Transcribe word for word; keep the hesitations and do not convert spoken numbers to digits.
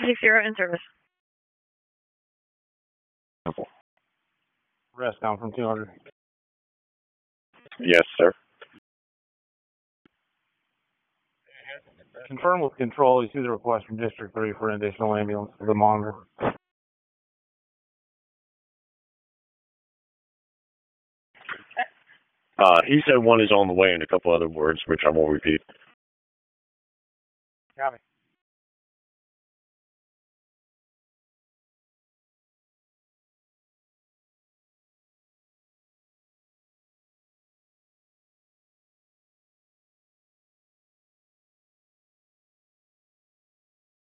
six zero in service. Rest down from two hundred. Yes, sir. Confirm with control. You see the request from District three for an additional ambulance to the monitor. Uh, he said one is on the way and a couple other words, which I won't repeat. Copy.